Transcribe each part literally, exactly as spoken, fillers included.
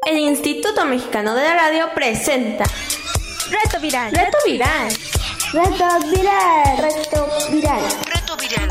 El Instituto Mexicano de la Radio presenta Reto Viral. Reto Viral. Reto Viral. Reto Viral. Reto Viral.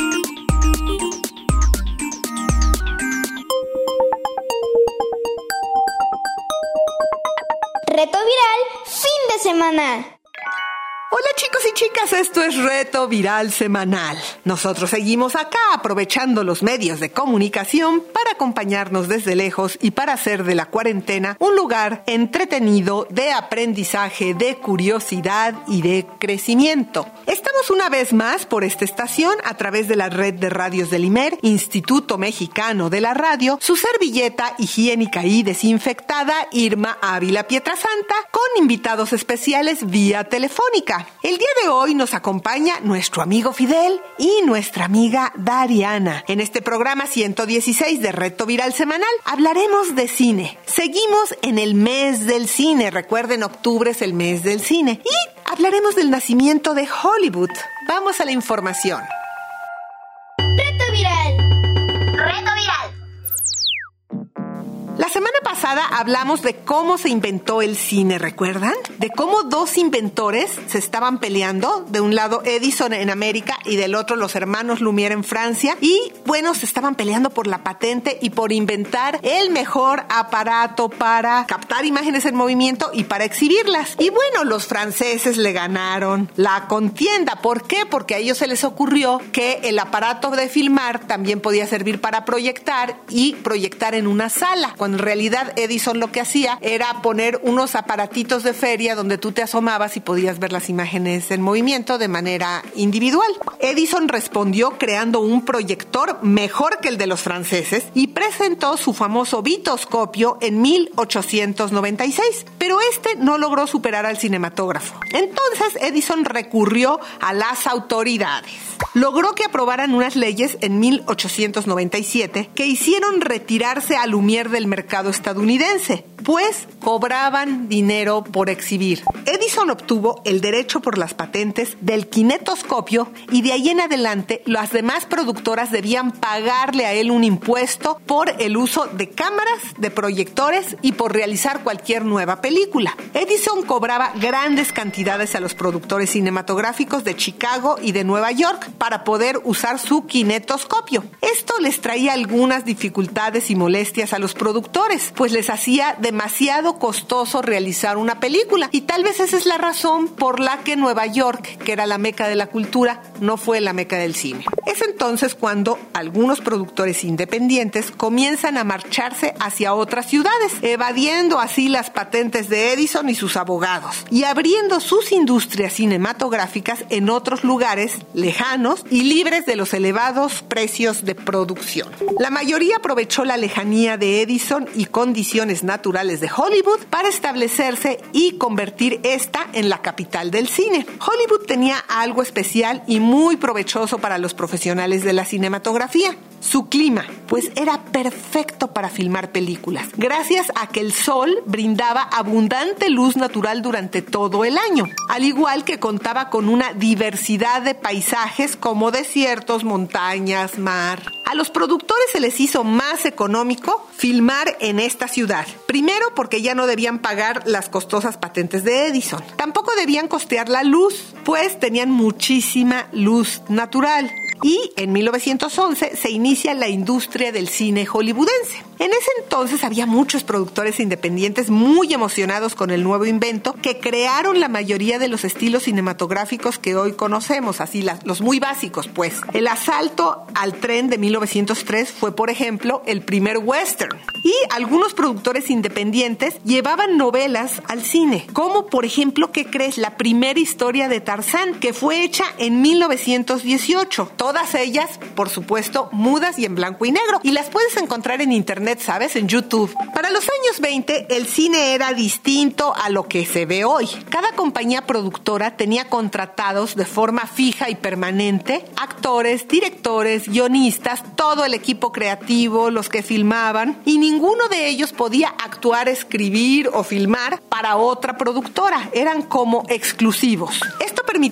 Reto Viral, fin de semana. Hola chicos y chicas, esto es Reto Viral Semanal. Nosotros seguimos acá aprovechando los medios de comunicación para acompañarnos desde lejos y para hacer de la cuarentena un lugar entretenido de aprendizaje, de curiosidad y de crecimiento. Estamos una vez más por esta estación a través de la red de radios del I M E R, Instituto Mexicano de la Radio, su servilleta higiénica y desinfectada Irma Ávila Pietrasanta, con invitados especiales vía telefónica. El día de hoy nos acompaña nuestro amigo Fidel y nuestra amiga Dariana. En este programa ciento dieciséis de Reto Viral Semanal hablaremos de cine. Seguimos en el mes del cine. Recuerden, octubre es el mes del cine. Y hablaremos del nacimiento de Hollywood. Vamos a la información. Reto Viral. Reto Viral. La semana pasada hablamos de cómo se inventó el cine, ¿recuerdan? De cómo dos inventores se estaban peleando, de un lado Edison en América y del otro los hermanos Lumière en Francia, y bueno, se estaban peleando por la patente y por inventar el mejor aparato para captar imágenes en movimiento y para exhibirlas. Y bueno, los franceses le ganaron la contienda. ¿Por qué? Porque a ellos se les ocurrió que el aparato de filmar también podía servir para proyectar y proyectar en una sala, cuando en realidad Edison lo que hacía era poner unos aparatitos de feria donde tú te asomabas y podías ver las imágenes en movimiento de manera individual. Edison respondió creando un proyector mejor que el de los franceses y presentó su famoso vitoscopio en mil ochocientos noventa y seis, pero este no logró superar al cinematógrafo. Entonces Edison recurrió a las autoridades. Logró que aprobaran unas leyes en mil ochocientos noventa y siete que hicieron retirarse a Lumière del mercado estadounidense, pues cobraban dinero por exhibir. Edison obtuvo el derecho por las patentes del kinetoscopio y de ahí en adelante las demás productoras debían pagarle a él un impuesto por el uso de cámaras, de proyectores y por realizar cualquier nueva película. Edison cobraba grandes cantidades a los productores cinematográficos de Chicago y de Nueva York para poder usar su kinetoscopio. Esto les traía algunas dificultades y molestias a los productores, pues les hacía demasiado costoso realizar una película, y tal vez esa es la razón por la que Nueva York, que era la meca de la cultura, no fue la meca del cine. Es entonces cuando algunos productores independientes comienzan a marcharse hacia otras ciudades, evadiendo así las patentes de Edison y sus abogados, y abriendo sus industrias cinematográficas en otros lugares lejanos y libres de los elevados precios de producción. La mayoría aprovechó la lejanía de Edison y condiciones naturales de Hollywood para establecerse y convertir esta en la capital del cine. Hollywood tenía algo especial y muy provechoso para los profesionales de la cinematografía: su clima, pues era perfecto para filmar películas, gracias a que el sol brindaba abundante luz natural durante todo el año, al igual que contaba con una diversidad de paisajes como desiertos, montañas, mar. A los productores se les hizo más económico filmar en esta ciudad. Primero, porque ya no debían pagar las costosas patentes de Edison. Tampoco debían costear la luz, pues tenían muchísima luz natural. Y en mil novecientos once se inicia la industria del cine hollywoodense. En ese entonces había muchos productores independientes muy emocionados con el nuevo invento que crearon la mayoría de los estilos cinematográficos que hoy conocemos, así las, los muy básicos pues. El asalto al tren de mil novecientos tres fue, por ejemplo, el primer western. Y algunos productores independientes llevaban novelas al cine, como por ejemplo, ¿qué crees? La primera historia de Tarzán, que fue hecha en mil novecientos dieciocho. Todas ellas, por supuesto, mudas y en blanco y negro. Y las puedes encontrar en internet, ¿sabes? En YouTube. Para los años veinte, el cine era distinto a lo que se ve hoy. Cada compañía productora tenía contratados de forma fija y permanente actores, directores, guionistas, todo el equipo creativo, los que filmaban, y ninguno de ellos podía actuar, escribir o filmar para otra productora. Eran como exclusivos. Esto permitió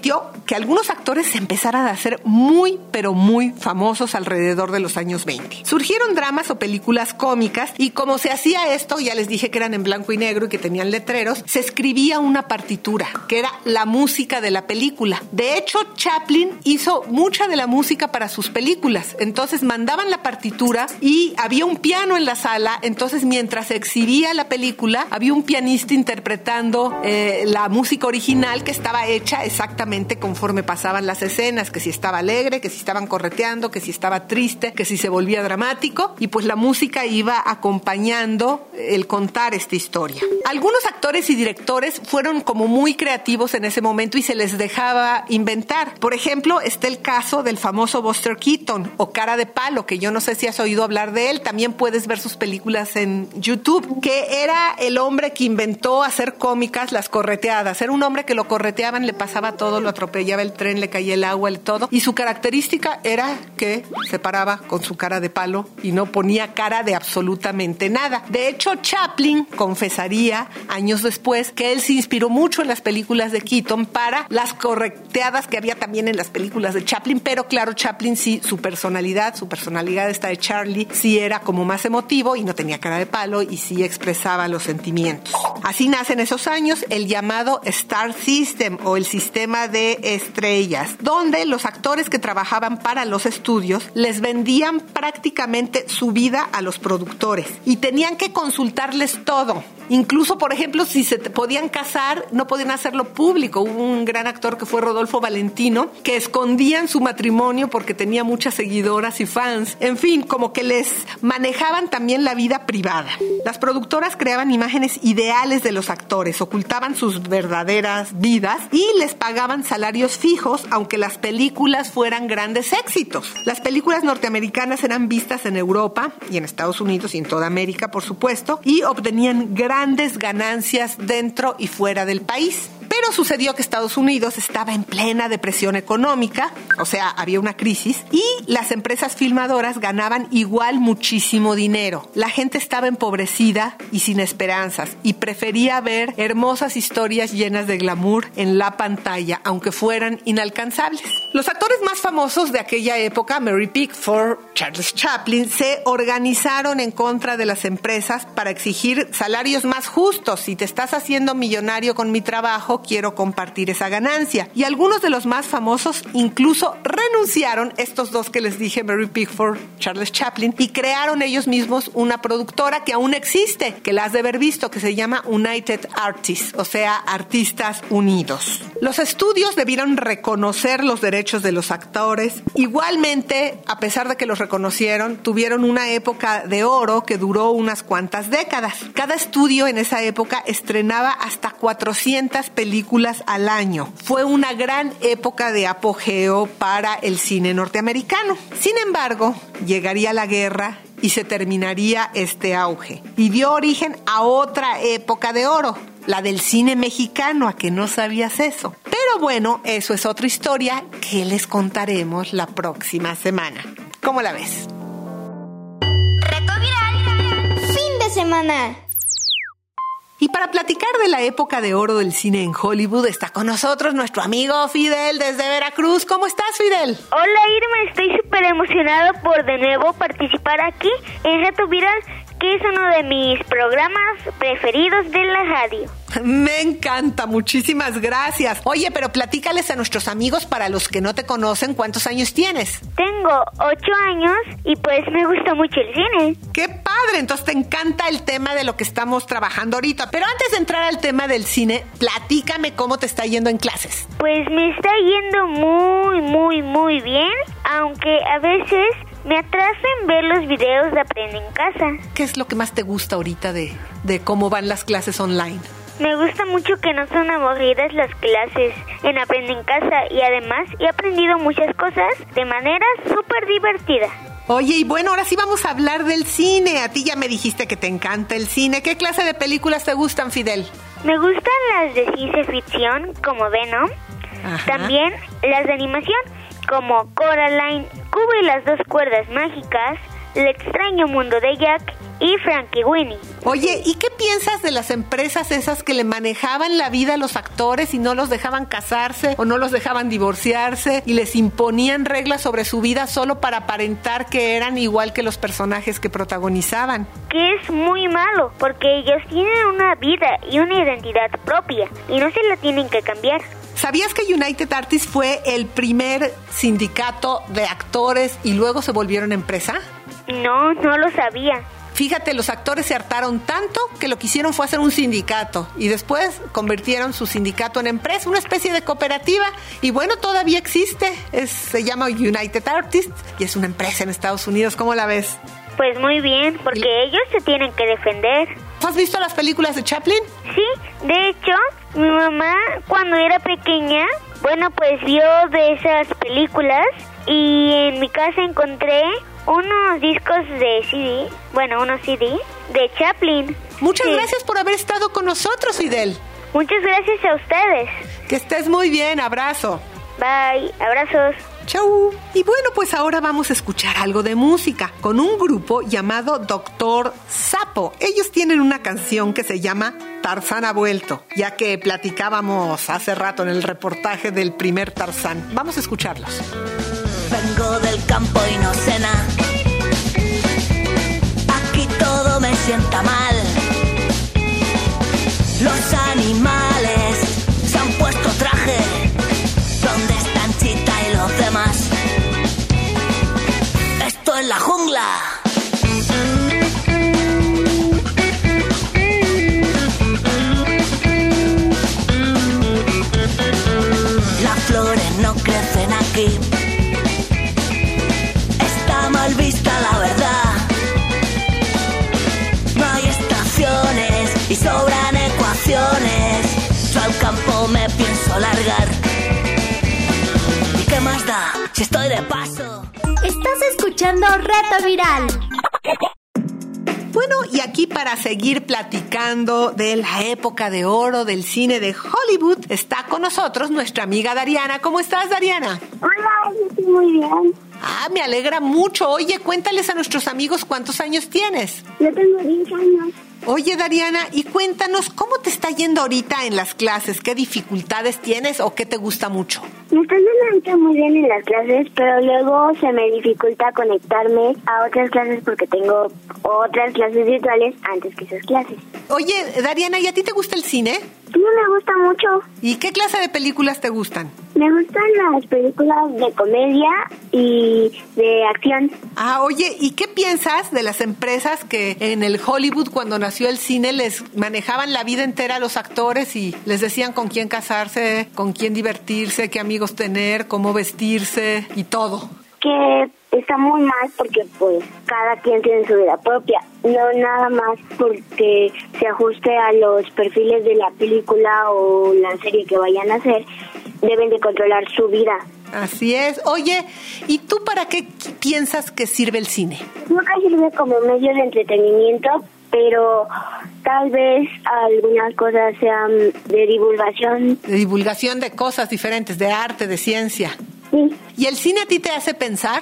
que algunos actores se empezaran a hacer muy, pero muy famosos alrededor de los años veinte. Surgieron dramas o películas cómicas y como se hacía esto, ya les dije que eran en blanco y negro y que tenían letreros, se escribía una partitura, que era la música de la película. De hecho, Chaplin hizo mucha de la música para sus películas. Entonces mandaban la partitura y había un piano en la sala. Entonces, mientras se exhibía la película, había un pianista interpretando eh, la música original que estaba hecha exactamente conforme pasaban las escenas, que si estaba alegre, que si estaban correteando, que si estaba triste, que si se volvía dramático, y pues la música iba acompañando el contar esta historia. Algunos actores y directores fueron como muy creativos en ese momento y se les dejaba inventar. Por ejemplo, está el caso del famoso Buster Keaton o Cara de Palo, que yo no sé si has oído hablar de él. También puedes ver sus películas en YouTube, que era el hombre que inventó hacer cómicas las correteadas. Era un hombre que lo correteaban, le pasaba todo, lo atropellaba el tren, le caía el agua, el todo. Y su característica era que se paraba con su cara de palo y no ponía cara de absolutamente nada. De hecho, Chaplin confesaría años después que él se inspiró mucho en las películas de Keaton para las correteadas que había también en las películas de Chaplin, pero claro, Chaplin sí, su personalidad, su personalidad esta de Charlie, sí era como más emotivo y no tenía cara de palo y sí expresaba los sentimientos. Así nace en esos años el llamado Star System o el sistema de estrellas, donde los actores que trabajaban para los estudios les vendían prácticamente su vida a los productores y tenían que consultarles todo. Incluso, por ejemplo, si se podían casar, no podían hacerlo público. Hubo un gran actor que fue Rodolfo Valentino, que escondían su matrimonio porque tenía muchas seguidoras y fans. En fin, como que les manejaban también la vida privada. Las productoras creaban imágenes ideales de los actores, ocultaban sus verdaderas vidas y les pagaban salarios fijos, aunque las películas fueran grandes éxitos. Las películas norteamericanas eran vistas en Europa y en Estados Unidos y en toda América, por supuesto, y obtenían grandes grandes ganancias dentro y fuera del país. Pero sucedió que Estados Unidos estaba en plena depresión económica, o sea, había una crisis, y las empresas filmadoras ganaban igual muchísimo dinero. La gente estaba empobrecida y sin esperanzas, y prefería ver hermosas historias llenas de glamour en la pantalla, aunque fueran inalcanzables. Los actores más famosos de aquella época, Mary Pickford, Charles Chaplin, se organizaron en contra de las empresas para exigir salarios más justos. Si te estás haciendo millonario con mi trabajo, quiero compartir esa ganancia. Y algunos de los más famosos incluso renunciaron, estos dos que les dije, Mary Pickford, Charles Chaplin, y crearon ellos mismos una productora que aún existe, que la has de haber visto, que se llama United Artists, o sea, Artistas Unidos. Los estudios debieron reconocer los derechos de los actores. Igualmente, a pesar de que los reconocieron, tuvieron una época de oro que duró unas cuantas décadas. Cada estudio en esa época estrenaba hasta cuatrocientas películas al año. Fue una gran época de apogeo para el cine norteamericano. Sin embargo, llegaría la guerra y se terminaría este auge. Y dio origen a otra época de oro, la del cine mexicano. ¿A que no sabías eso? Pero bueno, eso es otra historia que les contaremos la próxima semana. ¿Cómo la ves? Reto Viral, fin de semana. Y para platicar de la época de oro del cine en Hollywood, está con nosotros nuestro amigo Fidel desde Veracruz. ¿Cómo estás, Fidel? Hola, Irma, estoy súper emocionado por de nuevo participar aquí en Reto Viral, que es uno de mis programas preferidos de la radio. Me encanta, muchísimas gracias. Oye, pero platícales a nuestros amigos, para los que no te conocen, ¿cuántos años tienes? Tengo ocho años y pues me gusta mucho el cine. ¡Qué padre! Entonces te encanta el tema de lo que estamos trabajando ahorita. Pero antes de entrar al tema del cine, platícame cómo te está yendo en clases. Pues me está yendo muy, muy, muy bien, aunque a veces me atraso en ver los videos de Aprende en Casa. ¿Qué es lo que más te gusta ahorita de, de cómo van las clases online? Me gusta mucho que no son aburridas las clases en Aprende en Casa y además he aprendido muchas cosas de manera súper divertida. Oye, y bueno, ahora sí vamos a hablar del cine. A ti ya me dijiste que te encanta el cine. ¿Qué clase de películas te gustan, Fidel? Me gustan las de ciencia ficción, como Venom. Ajá. También las de animación, como Coraline, Cubo y las dos cuerdas mágicas, El extraño mundo de Jack y Frankie Winnie. Oye, ¿y qué piensas de las empresas esas que le manejaban la vida a los actores y no los dejaban casarse o no los dejaban divorciarse y les imponían reglas sobre su vida solo para aparentar que eran igual que los personajes que protagonizaban? Que es muy malo, porque ellos tienen una vida y una identidad propia y no se la tienen que cambiar. ¿Sabías que United Artists fue el primer sindicato de actores y luego se volvieron empresa? No, no lo sabía. Fíjate, los actores se hartaron tanto que lo que hicieron fue hacer un sindicato y después convirtieron su sindicato en empresa, una especie de cooperativa, y bueno, todavía existe, es, se llama United Artists y es una empresa en Estados Unidos. ¿Cómo la ves? Pues muy bien, porque ¿Y? ellos se tienen que defender. ¿Has visto las películas de Chaplin? Sí, de hecho, mi mamá cuando era pequeña, bueno, pues vio de esas películas y en mi casa encontré unos discos de C D, bueno, unos C D de Chaplin. Muchas sí. gracias por haber estado con nosotros, Idel. Muchas gracias a ustedes. Que estés muy bien, abrazo. Bye, abrazos. Chau. Y bueno, pues ahora vamos a escuchar algo de música con un grupo llamado Doctor Sapo. Ellos tienen una canción que se llama Tarzán ha vuelto, ya que platicábamos hace rato en el reportaje del primer Tarzán. Vamos a escucharlos. Vengo del campo y no sé nada. Aquí todo me sienta mal. Los animales se han puesto traje. ¿Dónde están Chita y los demás? Esto es la jungla. Las flores no crecen aquí. Está mal vista la verdad. No hay estaciones y sobran ecuaciones. Yo al campo me pienso largar. ¿Y qué más da si estoy de paso? Estás escuchando Reto Viral. Bueno, y aquí para seguir platicando de la época de oro del cine de Hollywood, está con nosotros nuestra amiga Dariana. ¿Cómo estás, Dariana? Hola, yo estoy muy bien. Ah, me alegra mucho. Oye, cuéntales a nuestros amigos cuántos años tienes. Yo tengo diez años. Oye, Dariana, y cuéntanos, ¿cómo te está yendo ahorita en las clases? ¿Qué dificultades tienes o qué te gusta mucho? Me está yendo ahorita muy bien en las clases, pero luego se me dificulta conectarme a otras clases porque tengo otras clases virtuales antes que esas clases. Oye, Dariana, ¿y a ti te gusta el cine? Sí, me gusta mucho. ¿Y qué clase de películas te gustan? Me gustan las películas de comedia y de acción. Ah, oye, ¿y qué piensas de las empresas que en el Hollywood, cuando nació el cine, les manejaban la vida entera a los actores y les decían con quién casarse, con quién divertirse, qué amigos tener, cómo vestirse y todo? Que está muy mal porque pues cada quien tiene su vida propia, no nada más porque se ajuste a los perfiles de la película o la serie que vayan a hacer, deben de controlar su vida. Así es. Oye, ¿y tú para qué piensas que sirve el cine? Creo que sirve como medio de entretenimiento, pero tal vez algunas cosas sean de divulgación. De divulgación de cosas diferentes, de arte, de ciencia. Sí. ¿Y el cine a ti te hace pensar?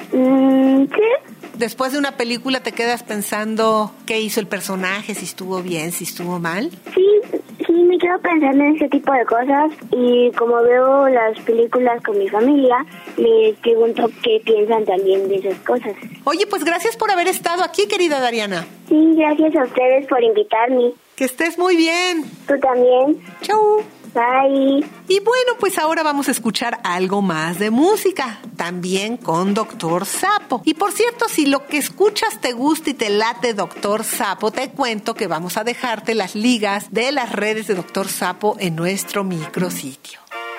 Mm, sí. Después de una película te quedas pensando qué hizo el personaje, si estuvo bien, si estuvo mal. Sí, sí, me quedo pensando en ese tipo de cosas y como veo las películas con mi familia, les pregunto qué piensan también de esas cosas. Oye, pues gracias por haber estado aquí, querida Dariana. Sí, gracias a ustedes por invitarme. Que estés muy bien. Tú también. Chau. Bye. Y bueno, pues ahora vamos a escuchar algo más de música, también con Doctor Sapo. Y por cierto, si lo que escuchas te gusta y te late Doctor Sapo, te cuento que vamos a dejarte las ligas de las redes de Doctor Sapo en nuestro micrositio.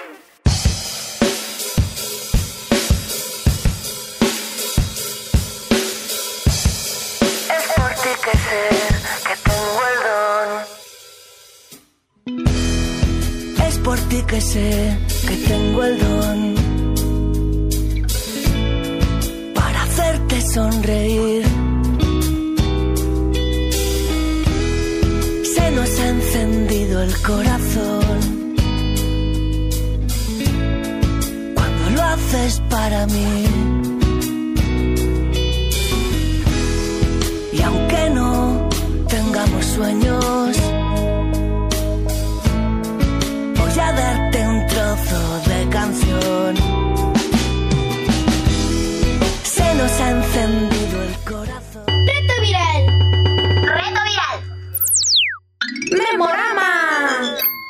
Es por ti que sé que tengo el don. Es por ti que sé que tengo el don para hacerte sonreír. Se nos ha encendido el corazón cuando lo haces para mí. Y aunque no sueños. Voy a darte un trozo de canción. Se nos ha encendido el corazón. Reto viral. Reto viral. ¡Memorama!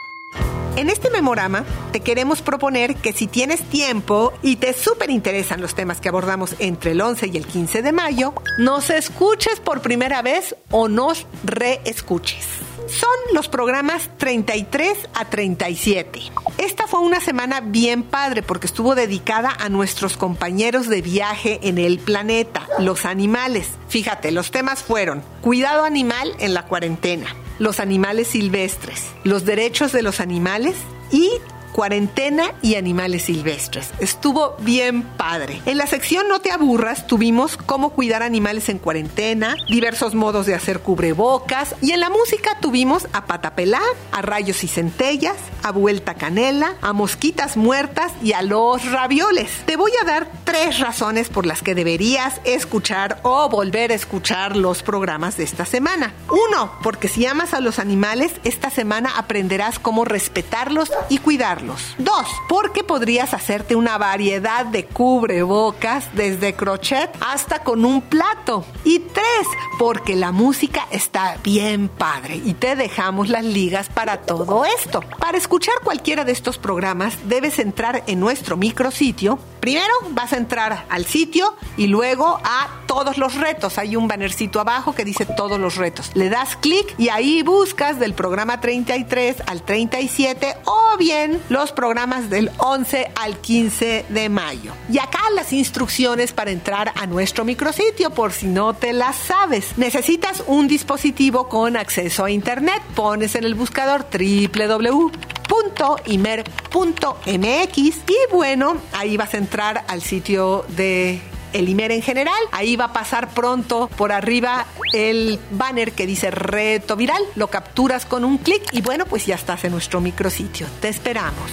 En este memorama te queremos proponer que si tienes tiempo y te súper interesan los temas que abordamos entre el once y el quince de mayo, nos escuches por primera vez o nos reescuches. Son los programas treinta y tres a treinta y siete. Esta fue una semana bien padre porque estuvo dedicada a nuestros compañeros de viaje en el planeta, los animales. Fíjate, los temas fueron cuidado animal en la cuarentena, los animales silvestres, los derechos de los animales y cuarentena y animales silvestres. Estuvo bien padre. En la sección No te aburras tuvimos cómo cuidar animales en cuarentena, diversos modos de hacer cubrebocas, y en la música tuvimos a Patapelá, a Rayos y Centellas, a Vuelta Canela, a Mosquitas Muertas y a Los Ravioles. Te voy a dar tres razones por las que deberías escuchar o volver a escuchar los programas de esta semana. Uno, porque si amas a los animales, esta semana aprenderás cómo respetarlos y cuidarlos. Dos, porque podrías hacerte una variedad de cubrebocas desde crochet hasta con un plato. Y tres, porque la música está bien padre y te dejamos las ligas para todo esto. Para escuchar cualquiera de estos programas debes entrar en nuestro micrositio. Primero vas a entrar al sitio y luego a todos los retos. Hay un bannercito abajo que dice todos los retos. Le das clic y ahí buscas del programa treinta y tres al treinta y siete o bien los programas del once al quince de mayo. Y acá las instrucciones para entrar a nuestro micrositio por si no te las sabes. Necesitas un dispositivo con acceso a internet. Pones en el buscador doble u doble u doble u punto imer punto m x y bueno, ahí vas a entrar al sitio de el Imer en general. Ahí va a pasar pronto por arriba el banner que dice Reto Viral. Lo capturas con un clic y bueno, pues ya estás en nuestro micrositio. Te esperamos.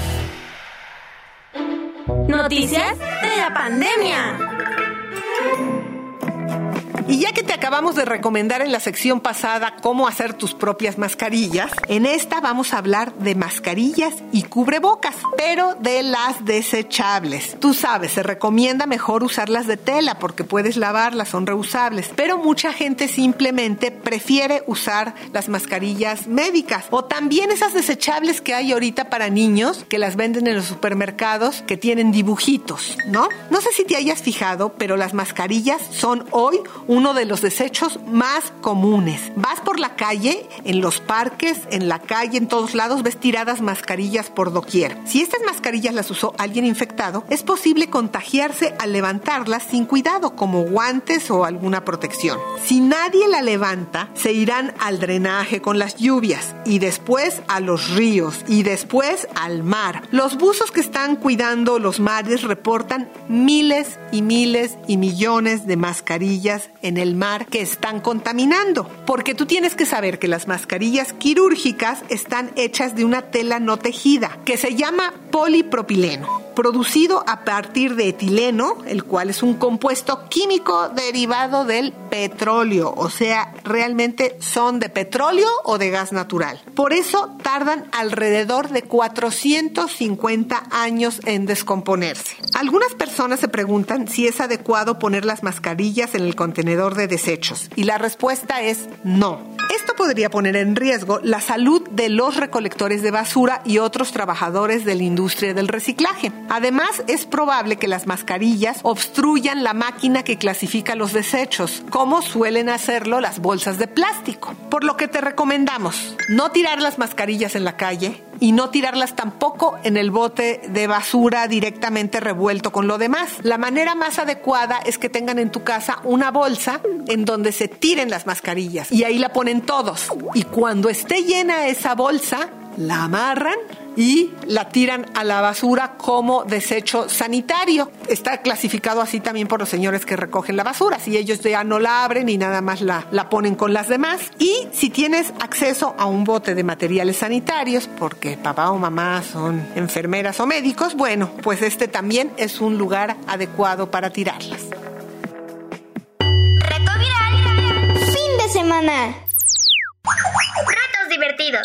Noticias de la pandemia. Y ya que te acabamos de recomendar en la sección pasada cómo hacer tus propias mascarillas, en esta vamos a hablar de mascarillas y cubrebocas, pero de las desechables. Tú sabes, se recomienda mejor usarlas de tela porque puedes lavarlas, son reusables, pero mucha gente simplemente prefiere usar las mascarillas médicas o también esas desechables que hay ahorita para niños que las venden en los supermercados que tienen dibujitos, ¿no? No sé si te hayas fijado, pero las mascarillas son hoy un uno de los desechos más comunes. Vas por la calle, en los parques, en la calle, en todos lados, ves tiradas mascarillas por doquier. Si estas mascarillas las usó alguien infectado, es posible contagiarse al levantarlas sin cuidado, como guantes o alguna protección. Si nadie la levanta, se irán al drenaje con las lluvias y después a los ríos y después al mar. Los buzos que están cuidando los mares reportan miles y miles y millones de mascarillas en el mar que están contaminando, porque tú tienes que saber que las mascarillas quirúrgicas están hechas de una tela no tejida que se llama polipropileno, producido a partir de etileno, el cual es un compuesto químico derivado del petróleo, o sea, realmente son de petróleo o de gas natural. Por eso tardan alrededor de cuatrocientos cincuenta años en descomponerse. Algunas personas se preguntan si es adecuado poner las mascarillas en el contenedor de desechos, y la respuesta es no. Esto podría poner en riesgo la salud de los recolectores de basura y otros trabajadores de la industria del reciclaje. Además, es probable que las mascarillas obstruyan la máquina que clasifica los desechos, como suelen hacerlo las bolsas de plástico. Por lo que te recomendamos no tirar las mascarillas en la calle y no tirarlas tampoco en el bote de basura directamente revuelto con lo demás. La manera más adecuada es que tengan en tu casa una bolsa en donde se tiren las mascarillas y ahí la ponen todos. Y cuando esté llena esa bolsa, la amarran y la tiran a la basura como desecho sanitario. Está clasificado así también por los señores que recogen la basura. Si ellos ya no la abren y nada más la, la ponen con las demás. Y si tienes acceso a un bote de materiales sanitarios, porque papá o mamá son enfermeras o médicos, bueno, pues este también es un lugar adecuado para tirarlas. Reto viral. Fin de semana. oídos.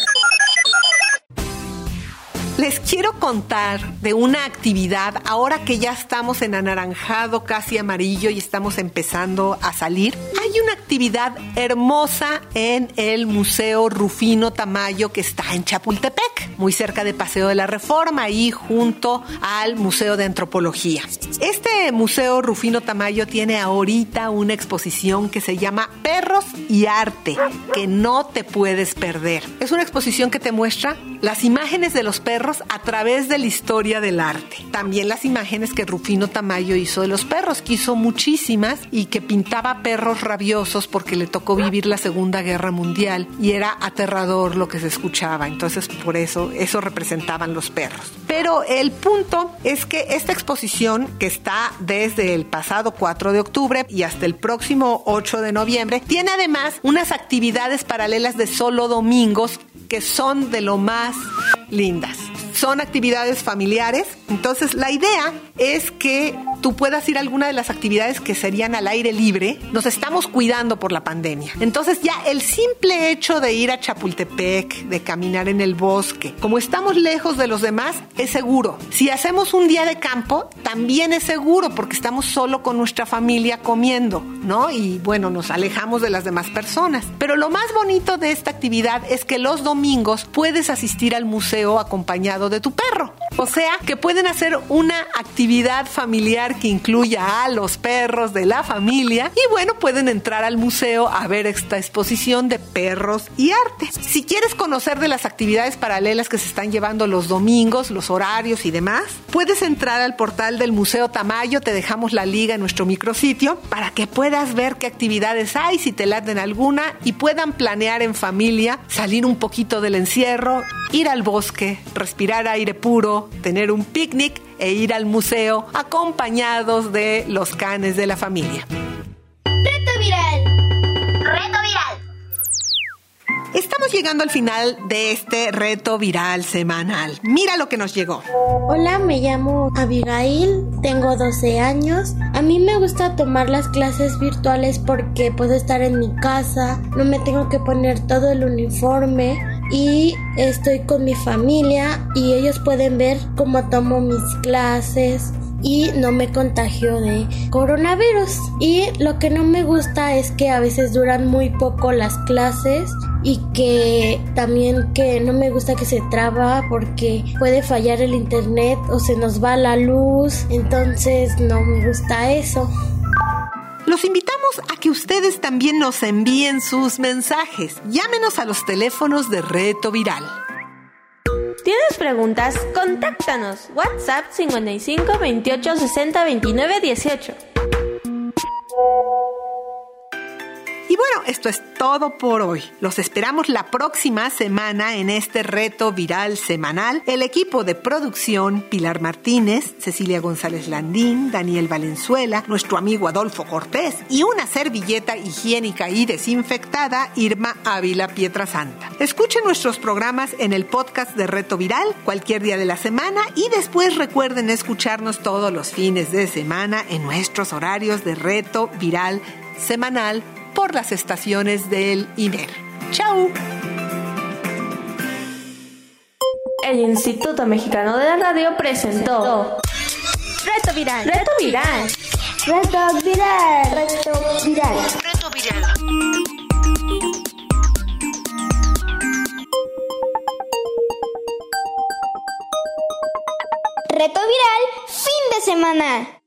Les quiero contar de una actividad ahora que ya estamos en anaranjado, casi amarillo y estamos empezando a salir. Hay una actividad hermosa en el Museo Rufino Tamayo que está en Chapultepec, muy cerca de Paseo de la Reforma, ahí junto al Museo de Antropología. Este Museo Rufino Tamayo tiene ahorita una exposición que se llama Perros y Arte, que no te puedes perder. Es una exposición que te muestra las imágenes de los perros a través de la historia del arte. También las imágenes que Rufino Tamayo hizo de los perros, que hizo muchísimas y que pintaba perros rabiosos porque le tocó vivir la Segunda Guerra Mundial y era aterrador lo que se escuchaba. Entonces, por eso, eso representaban los perros. Pero el punto es que esta exposición, que está desde el pasado cuatro de octubre y hasta el próximo ocho de noviembre, tiene además unas actividades paralelas de solo domingos que son de lo más lindas. Son actividades familiares, entonces la idea es que tú puedas ir a alguna de las actividades que serían al aire libre. Nos estamos cuidando por la pandemia. Entonces ya el simple hecho de ir a Chapultepec, de caminar en el bosque, como estamos lejos de los demás, es seguro. Si hacemos un día de campo, también es seguro porque estamos solo con nuestra familia comiendo, ¿no? Y bueno, nos alejamos de las demás personas. Pero lo más bonito de esta actividad es que los domingos puedes asistir al museo acompañado de tu perro. O sea, que pueden hacer una actividad familiar que incluya a los perros de la familia y bueno, pueden entrar al museo a ver esta exposición de perros y arte. Si quieres conocer de las actividades paralelas que se están llevando los domingos, los horarios y demás, puedes entrar al portal del Museo Tamayo, te dejamos la liga en nuestro micrositio para que puedas ver qué actividades hay, si te laten alguna y puedan planear en familia, salir un poquito del encierro, ir al bosque, respirar aire puro, tener un picnic e ir al museo acompañados de los canes de la familia. Reto viral. Reto viral. Estamos llegando al final de este reto viral semanal. Mira lo que nos llegó. Hola, me llamo Abigail, tengo doce años. A mí me gusta tomar las clases virtuales porque puedo estar en mi casa, no me tengo que poner todo el uniforme y estoy con mi familia y ellos pueden ver cómo tomo mis clases y no me contagio de coronavirus. Y lo que no me gusta es que a veces duran muy poco las clases y que también que no me gusta que se traba porque puede fallar el internet o se nos va la luz, entonces no me gusta eso. Los invitamos a que ustedes también nos envíen sus mensajes. Llámenos a los teléfonos de Reto Viral. ¿Tienes preguntas? Contáctanos. WhatsApp cincuenta y cinco, veintiocho, sesenta, veintinueve, dieciocho. Y bueno, esto es todo por hoy. Los esperamos la próxima semana en este reto viral semanal. El equipo de producción, Pilar Martínez, Cecilia González Landín, Daniel Valenzuela, nuestro amigo Adolfo Cortés y una servilleta higiénica y desinfectada, Irma Ávila Pietrasanta. Escuchen nuestros programas en el podcast de Reto Viral cualquier día de la semana y después recuerden escucharnos todos los fines de semana en nuestros horarios de Reto Viral semanal por las estaciones del I N E R. ¡Chao! El Instituto Mexicano de la Radio presentó Reto Viral. Reto Viral. Reto viral. Reto viral. Reto viral. Reto viral fin de semana.